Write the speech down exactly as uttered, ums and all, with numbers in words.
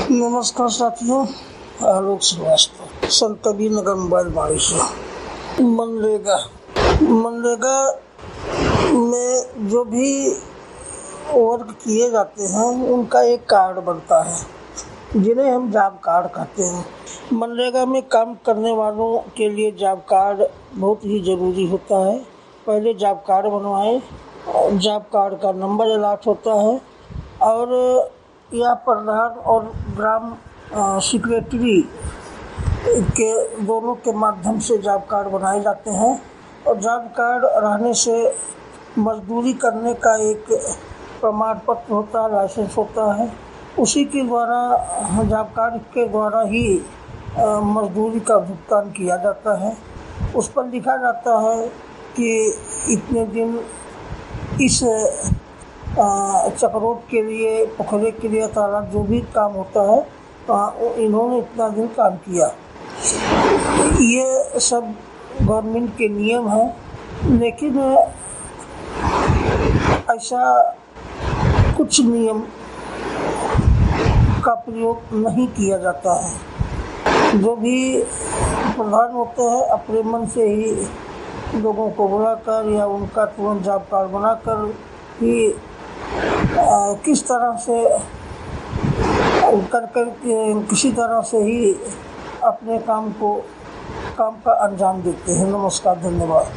नमस्कार साथियों, आलोक श्रीवास्तव, संत कबीर नगर मोबाइल बाड़ी से। मनरेगा मनरेगा में जो भी वर्क किए जाते हैं उनका एक कार्ड बनता है जिन्हें हम जॉब कार्ड कहते हैं। मनरेगा में काम करने वालों के लिए जॉब कार्ड बहुत ही ज़रूरी होता है। पहले जॉब कार्ड बनवाएं, जॉब कार्ड का नंबर अलॉट होता है और या प्रधान और ग्राम सेक्रेटरी के दोनों के माध्यम से जॉब कार्ड बनाए जाते हैं। और जॉब कार्ड रहने से मजदूरी करने का एक प्रमाण पत्र होता है, लाइसेंस होता है। उसी के द्वारा जॉब कार्ड के द्वारा ही मजदूरी का भुगतान किया जाता है। उस पर लिखा जाता है कि इतने दिन इस चक्रोट के लिए, पोखरे के लिए, तालाब जो भी काम होता है इन्होंने इतना दिन काम किया। ये सब गवर्नमेंट के नियम हैं, लेकिन ऐसा कुछ नियम का प्रयोग नहीं किया जाता है। जो भी प्रधान होते हैं अपने मन से ही लोगों को बुलाकर या उनका तुरंत जॉब कार्ड बनाकर ही आ, किस तरह से कर कर किसी तरह से ही अपने काम को काम का अंजाम देते हैं। नमस्कार, धन्यवाद।